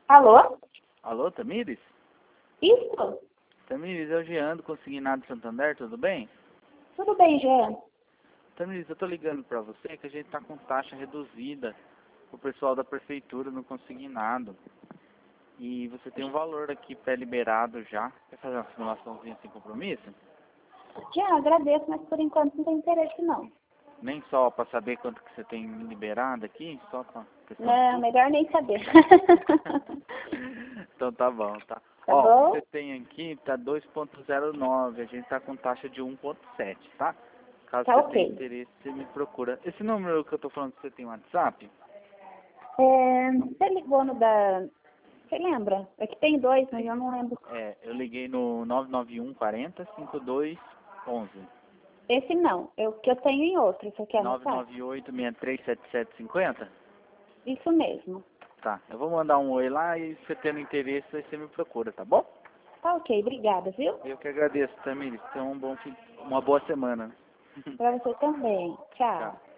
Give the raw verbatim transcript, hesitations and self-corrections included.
Alô? Alô, Tamires? Isso? Tamires, é o Jean do Consignado Santander, tudo bem? Tudo bem, Jean? Tamires, eu tô ligando pra você que a gente tá com taxa reduzida pro pessoal da prefeitura no consignado. E você tem um valor aqui pré-liberado já. Quer fazer uma simulaçãozinha sem compromisso? Jean, agradeço, mas por enquanto não tem interesse, não. Nem só pra saber quanto que você tem liberado aqui, só pra questão de Não, tudo. melhor nem saber. Então tá bom, tá? Tá Ó, bom? você tem aqui, tá dois ponto zero nove, a gente tá com taxa de um ponto sete, tá? Caso Tá você tenha ok. interesse, você me procura. Esse número que eu tô falando que você tem WhatsApp? É, você ligou no da... Você lembra? É que tem dois, mas eu não lembro. É, eu liguei no nove nove um quarenta cinquenta e dois onze. Esse não. É o que eu tenho em outro. Você quer nove anotar? nove oito seis três sete sete cinco zero? Isso mesmo. Tá, eu vou mandar um oi lá e se você tendo interesse, aí você me procura, tá bom? Tá ok, obrigada, viu? Eu que agradeço, Tamires. Tenha um bom fim, uma boa semana. Pra você também. Tchau. Tchau.